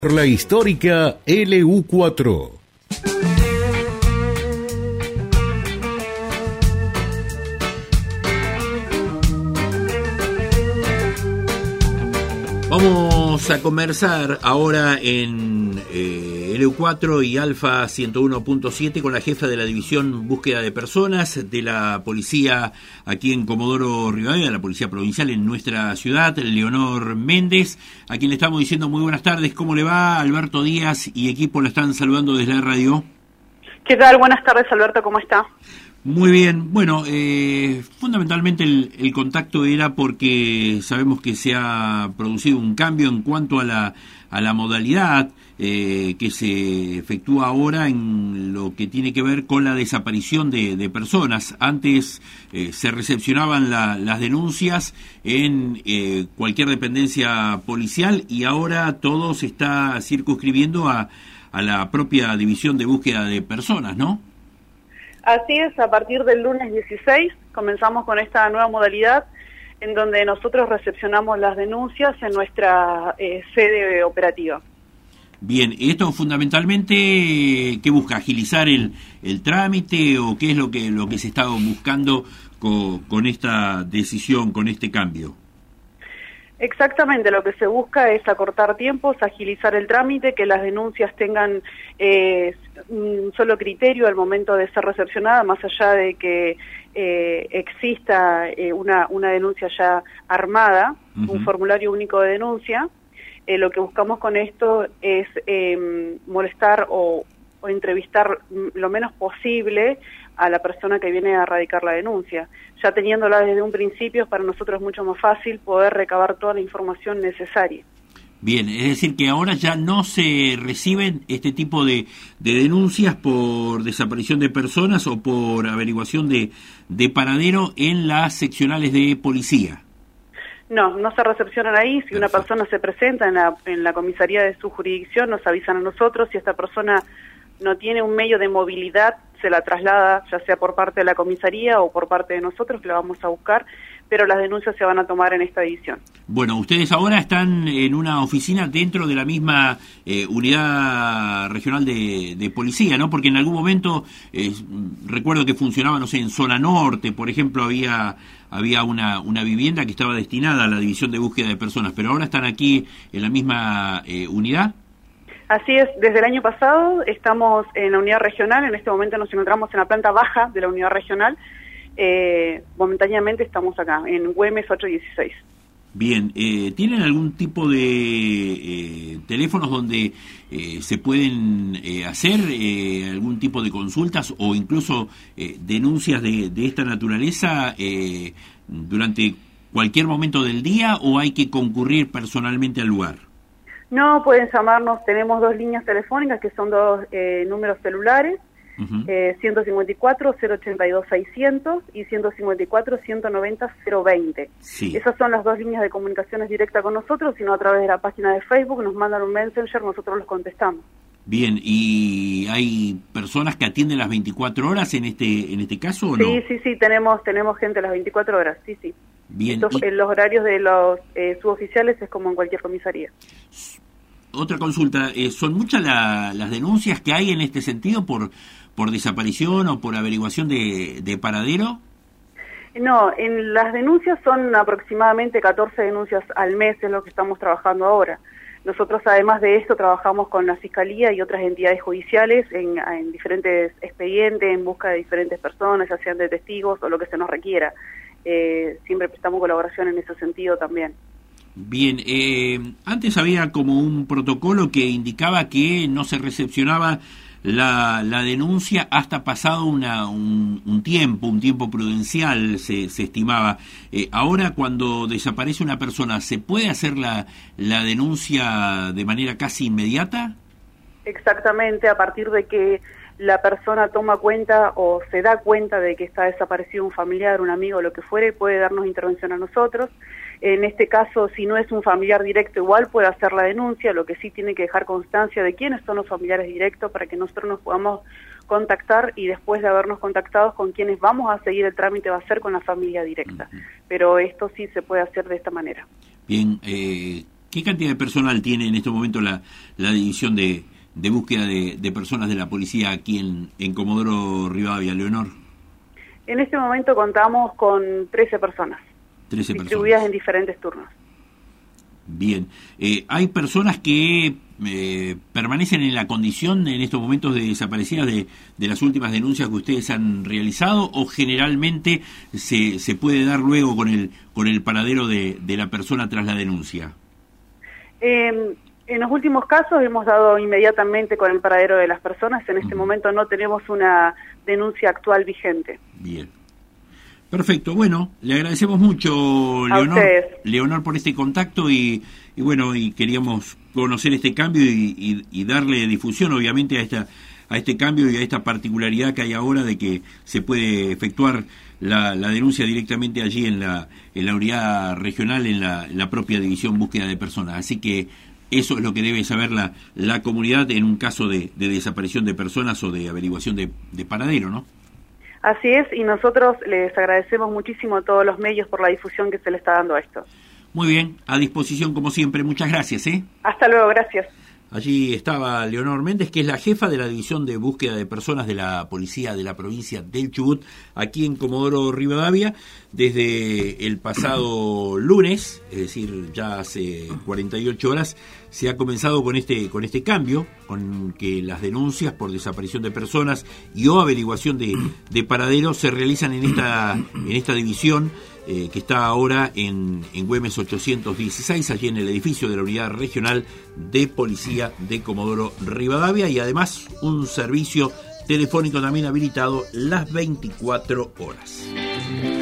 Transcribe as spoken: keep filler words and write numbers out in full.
La histórica L U cuatro. Vamos a conversar ahora en eh, L U cuatro y Alfa ciento uno punto siete con la jefa de la División Búsqueda de Personas de la Policía aquí en Comodoro Rivadavia, la Policía Provincial en nuestra ciudad, Leonor Méndez, a quien le estamos diciendo muy buenas tardes. ¿Cómo le va? Alberto Díaz y equipo la están saludando desde la radio. ¿Qué tal? Buenas tardes, Alberto, ¿cómo está? Muy bien, bueno, eh, fundamentalmente el, el contacto era porque sabemos que se ha producido un cambio en cuanto a la, a la modalidad eh, que se efectúa ahora en lo que tiene que ver con la desaparición de, de personas. Antes eh, se recepcionaban la, las denuncias en eh, cualquier dependencia policial y ahora todo se está circunscribiendo a, a la propia División de Búsqueda de Personas, ¿no? Así es, a partir del lunes dieciséis comenzamos con esta nueva modalidad en donde nosotros recepcionamos las denuncias en nuestra eh, sede operativa. Bien, ¿esto fundamentalmente qué busca? ¿Agilizar el, el trámite o qué es lo que, lo que se está buscando con, con esta decisión, con este cambio? Exactamente, lo que se busca es acortar tiempos, agilizar el trámite, que las denuncias tengan eh, un solo criterio al momento de ser recepcionada, más allá de que eh, exista eh, una, una denuncia ya armada, uh-huh. un formulario único de denuncia. Eh, lo que buscamos con esto es eh, molestar o, o entrevistar lo menos posible a la persona que viene a radicar la denuncia. Ya teniéndola desde un principio, para nosotros es mucho más fácil poder recabar toda la información necesaria. Bien, es decir que ahora ya no se reciben este tipo de, de denuncias por desaparición de personas o por averiguación de, de paradero en las seccionales de policía. No, no se recepcionan ahí. Si Perfecto. Una persona se presenta en la, en la comisaría de su jurisdicción, nos avisan a nosotros. Si esta persona no tiene un medio de movilidad, se la traslada, ya sea por parte de la comisaría o por parte de nosotros, que la vamos a buscar, pero las denuncias se van a tomar en esta división. Bueno, ustedes ahora están en una oficina dentro de la misma eh, unidad regional de, de policía, ¿no? Porque en algún momento, eh, recuerdo que funcionaba, no sé, en zona norte, por ejemplo, había había una, una vivienda que estaba destinada a la División de Búsqueda de Personas, pero ahora están aquí en la misma eh, unidad. Así es, desde el año pasado estamos en la unidad regional, en este momento nos encontramos en la planta baja de la unidad regional, eh, momentáneamente estamos acá, en Güemes ocho dieciséis. Bien, eh, ¿tienen algún tipo de eh, teléfonos donde eh, se pueden eh, hacer eh, algún tipo de consultas o incluso eh, denuncias de, de esta naturaleza eh, durante cualquier momento del día o hay que concurrir personalmente al lugar? No, pueden llamarnos, tenemos dos líneas telefónicas que son dos eh, números celulares, uh-huh. eh, ciento cincuenta y cuatro, cero ochenta y dos, seiscientos y ciento cincuenta y cuatro, ciento noventa, cero veinte. Sí. Esas son las dos líneas de comunicaciones directa con nosotros, sino a través de la página de Facebook nos mandan un messenger, nosotros los contestamos. Bien, ¿y hay personas que atienden las veinticuatro horas en este en este caso o no? Sí, sí, sí, tenemos tenemos gente las veinticuatro horas, sí, sí. Bien. Estos, y... en los horarios de los eh, suboficiales es como en cualquier comisaría. Otra consulta, eh, ¿son muchas la, las denuncias que hay en este sentido por por desaparición o por averiguación de, de paradero? No, en las denuncias son aproximadamente catorce denuncias al mes, es lo que estamos trabajando ahora. Nosotros, además de esto, trabajamos con la Fiscalía y otras entidades judiciales en, en diferentes expedientes, en busca de diferentes personas, ya sean de testigos o lo que se nos requiera. Eh, siempre prestamos colaboración en ese sentido también. Bien, eh, antes había como un protocolo que indicaba que no se recepcionaba la, la denuncia hasta pasado una, un, un tiempo, un tiempo prudencial se, se estimaba. Eh, ahora cuando desaparece una persona, ¿se puede hacer la, la denuncia de manera casi inmediata? Exactamente, a partir de que la persona toma cuenta o se da cuenta de que está desaparecido un familiar, un amigo, lo que fuere, puede darnos intervención a nosotros. En este caso, si no es un familiar directo, igual puede hacer la denuncia, lo que sí tiene que dejar constancia de quiénes son los familiares directos para que nosotros nos podamos contactar y después de habernos contactado con quienes vamos a seguir el trámite va a ser con la familia directa. Uh-huh. Pero esto sí se puede hacer de esta manera. Bien, eh, ¿Qué cantidad de personal tiene en este momento la, la división de, de búsqueda de, de personas de la policía aquí en, en Comodoro Rivadavia, Leonor? En este momento contamos con trece personas, trece distribuidas personas. en diferentes turnos. Bien. Eh, ¿Hay personas que eh, permanecen en la condición en estos momentos de desaparecidas de, de las últimas denuncias que ustedes han realizado, o generalmente se, se puede dar luego con el, con el paradero de, de la persona tras la denuncia? Eh, en los últimos casos hemos dado inmediatamente con el paradero de las personas. En este uh-huh. momento no tenemos una denuncia actual vigente. Bien. Perfecto. Bueno, le agradecemos mucho, Leonor, Leonor, por este contacto y, y bueno, y queríamos conocer este cambio y, y, y darle difusión, obviamente, a esta a este cambio y a esta particularidad que hay ahora de que se puede efectuar la, la denuncia directamente allí en la, en la unidad regional, en la, en la propia división búsqueda de personas. Así que eso es lo que debe saber la, la comunidad en un caso de, de desaparición de personas o de averiguación de, de paradero, ¿no? Así es, y nosotros les agradecemos muchísimo a todos los medios por la difusión que se le está dando a esto. Muy bien, a disposición como siempre. Muchas gracias, ¿eh? Hasta luego, gracias. Allí estaba Leonor Méndez, que es la jefa de la División de Búsqueda de Personas de la Policía de la provincia del Chubut, aquí en Comodoro Rivadavia, desde el pasado lunes, es decir, ya hace cuarenta y ocho horas, se ha comenzado con este con este cambio, con que las denuncias por desaparición de personas y o averiguación de, de paraderos se realizan en esta en esta división, Eh, que está ahora en, en Güemes ochocientos dieciséis, allí en el edificio de la Unidad Regional de Policía de Comodoro Rivadavia, y además un servicio telefónico también habilitado las veinticuatro horas.